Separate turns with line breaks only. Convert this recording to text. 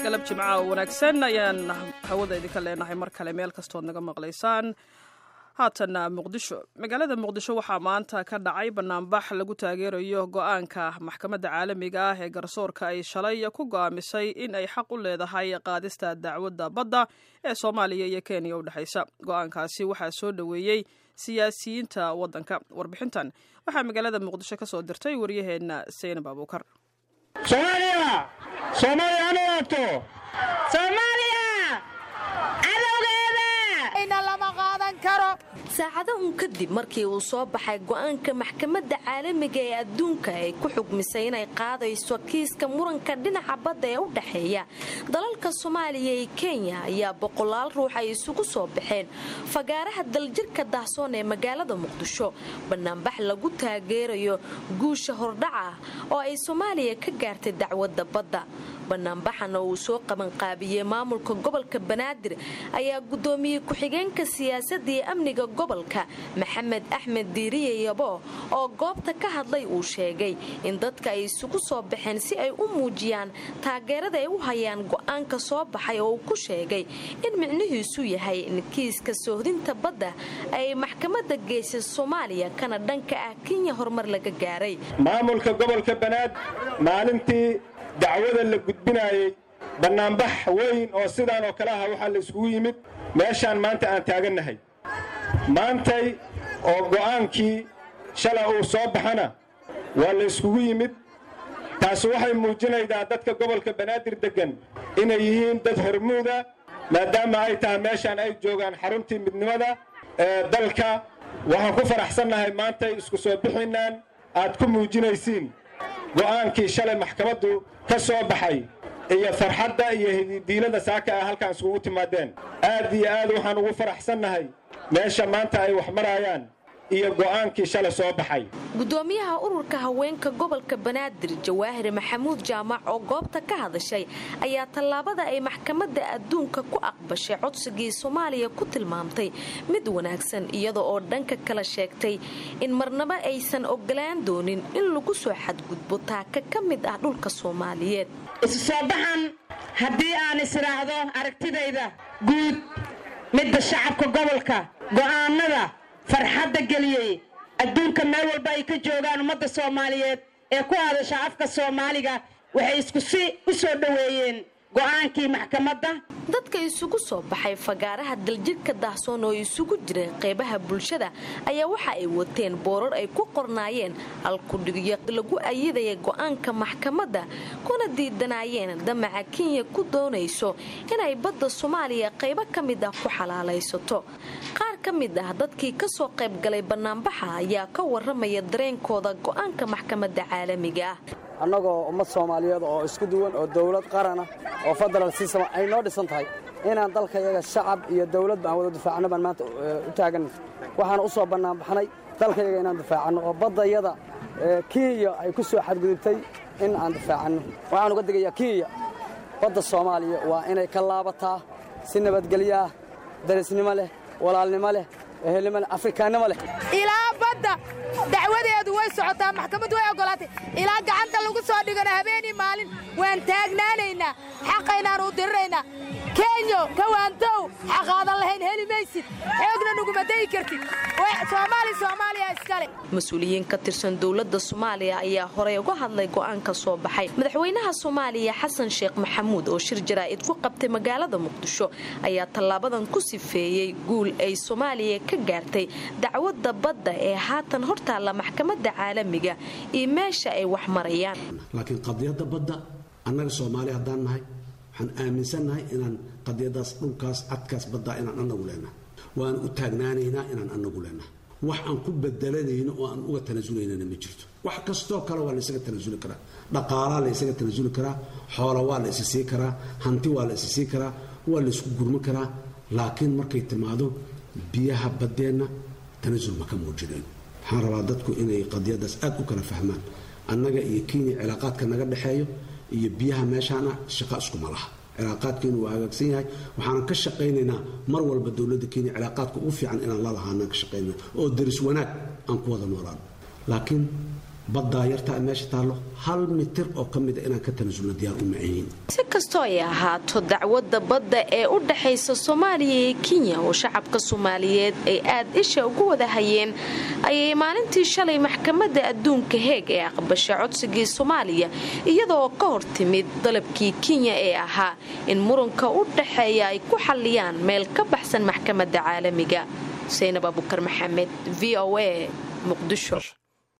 galab jimca wanaagsan ayaan hawada idinka leenahay mar kale meel kastood naga maqlaysaan. haatana muqdisho, magaalada muqdisho waxaa maanta ka dhacay banaanbax lagu taageerayo go'aanka maxkamadda caalamiga ah ee garsoorka ay shalay ku go'aamisay in ay xaq u leedahay qaadista dacwadda badda ee Soomaaliya iyo Kenya u dhaxaysa. Go'aankaasi waxaa soo dhaweeyay siyaasiyiinta waddanka. Warbixintan waxaa magaalada muqdisho ka soo dirtay wariyaheena Seenab Abuukar.
saacado kadib markii uu soo baxay go'aanka maxkamadda caalamiga ee adduunka ay ku xugmisay inay qaadayso kiiska muranka dhinaca badda ee u dhaxeeya dalalka Soomaaliya iyo Kenya ayaa boqolaal ruux ay isugu soo baxeen fagaaraha daljirka daahsoon ee magaalada Muqdisho banaanbax lagu taageerayo guusha hordhaca oo ay Soomaaliya ka gaartay dacwadda badda. banaanbaxana uu soo qaban qaabiyay maamulka gobolka Banaadir ayaa gudoomiyay ku-xigeenka siyaasadda iyo amniga gobolka Maxamed Axmed Diiriye Yabo oo goobta ka hadlay uu sheegay in dadka ay isugu soo baxeen si ay u muujiyaan taageerada ay u hayaan go'aanka soo baxay oo uu ku sheegay in micnihiisu yahay in kiiska soohdinta badda ay maxkamadda geysay Soomaaliya kana dhanka ah Kenya horumar laga gaaray.
maamulka gobolka Banaadir maalintii dacwada la gudbinayay banaanbax weyn oo sidaan oo kale ah waxa la isugu yimid meeshaan maanta aan taaganahay maantay oo go'aankii shalay uu soo baxana waa la isugu yimid. taas waxay muujinaysaa dadka gobolka Banaadir degan inay yihiin dad hormuuda maadaama ay tahay meeshaan ay joogaan xaruntii midnimada ee dalka. waxaan ku faraxsanahay maantay isku soo bixinaan aad ku muujinaysiin go'aankii shalay maxkamaddu ka soo baxay iyo farxadda iyo hididiilada saaka ah halkaan isugu timaadeen. aad iyo aad waxaan ugu faraxsanahay meesha maanta ay wax marayaan iyo go'aankii shalay soo baxay.
gudoomiyaha ururka haweenka gobolka Banaadir Jawaahir Maxamuud Jaamac oo goobta ka hadashay ayaa tallaabada ay maxkamadda adduunka ku aqbashay codsigii Soomaaliya ku tilmaamtay mid wanaagsan iyada oo dhanka kala sheegtay in marnaba aysan ogolaan doonin in lagu soo xadgudbo taaka ka mid ah dhulka Soomaaliyeed.
isu soo baxan haddii aan israacdo aragtidayda guud midda shacabka gobolka go'aanada farxadda geliyay adduunka meel walba ay ka joogaan ummadda Soomaaliyeed ee ku hadasha afka Soomaaliga waxay isku u soo dhaweeyeen go'aankii maxkamadda.
dadka isugu soo baxay fagaaraha daljirka daahsoon oo isugu jiray qaybaha bulshada ayaa waxa ay wateen boorar ay ku qornaayeen alkudhigiyo lagu ayidaya go'aanka maxkamadda kuna diidanayeen damaca Kenya ku doonayso inay badda Soomaaliya qaybo ka mid ah ku xalaalaysato. qaar ka mid ah dadkii ka soo qayb galay banaanbaxa ayaa ka waramaya dareenkooda go'aanka maxkamadda caalamiga ah.
annagoo ummad Soomaaliyeed oo isku duwan oo dawlad qaran ah oo federal system ay noo dhisan tahay inaan dalkayaga shacab iyo dawlad baan wada difaacno baan maanta u taagan. waxaan u soo banaanbaxnay dalkayaga inaan difaacno oo badayada Kenya ay ku soo xadgudubtay in aan difaacno. waxaan uga digayaa Kenya badda Soomaaliya waa inay ka laabataa si nabadgelyo darisnimo leh walaalnimo leh ehelnimo leh afrikaanimo leh.
ilaa badda dacwadeedu way socotaa maxkamaddu way ogolaatay ilaa gacanta lagu soo dhigana habeenii maalin waan taagnaanaynaa xaqaynaan u diriraynaa. Kenya kawaantow xaqaadan lahayn heli maysid xoogna nuguma dayi kartid Soomaaliya iskale.
mas-uuliyiin ka tirsan dowladda Soomaaliya ayaa horey uga hadlay go'aanka soo baxay. madaxweynaha Soomaaliya Xasan Sheekh Maxamuud oo shir jaraa'id ku qabtay magaalada Muqdisho ayaa tallaabadan ku sifeeyay guul ay Soomaaliya ka gaartay dacwadda badda ee haatan hortaala maxkamadda caalamiga iyo meesha ay wax marayaan.
laakiin qadiyadda badda annaga Soomaaliya hadaan nahay waxaan aaminsanahay inaan qadiyadaas dhulkaas cadkaas badda inaan anagu leenahay waan u taagnaanaynaa inaan anagu leenahay. wax aan ku bedelanayno oo aan uga tanaasuleyna ma jirto. wax kastoo kale waa la isaga tanaasuli karaa. dhaqaalaha la isaga tanaasuli karaa, xoolo waa la isii karaa, hanti waa la isii karaa, waa la isku gurma karaa. laakiin markay timaado biyaha baddeena tanaasul ma ka muujinayno. waxaan rabaa dadku inay qadiyadaas aad u kala fahmaan. annaga iyo Kenya cilaaqaadka naga dhaxeeyo iyo biyaha meeshaana shaqo isku malaha. cilaaqaadkeenu waa hagaagsan yahay. waxaan ka shaqaynaynaa mar walba dawladda Kenya cilaaqaadka ugu fiican inaan la lahaana ka shaqaynaa oo daris wanaag aan ku wada noolaano. laakiin baddaa yartaa meesha taallo 1 mitir oo ka mid inaan ka tanasulno diyaar u macayn
si kastoo ay ahaato dacwadda badda ee u dhaxaysa Soomaaliya iyo Kenya oo shacabka Soomaaliyeed ay aad isha ugu wada hayeen ayay maalintii shalay maxkamadda adduunka Hague ee aqbashay codsigii Soomaaliya iyadoo ka hortimid dalabkii Kenya ee ahaa in muranka u dhaxeeya ay ku xalliyaan meel ka baxsan maxkamadda caalamiga. Zainab Abukar Maxamed VOA Muqdisho.